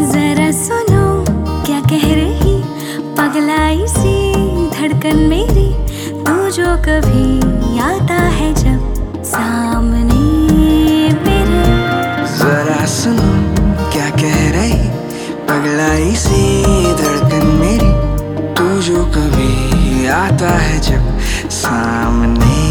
जरा सुनो क्या कह रही पगलाई सी धड़कन मेरी, तू जो कभी आता है जब सामने मेरे। जरा सुनो क्या कह रही पगलाई सी धड़कन मेरी, तू जो कभी आता है जब सामने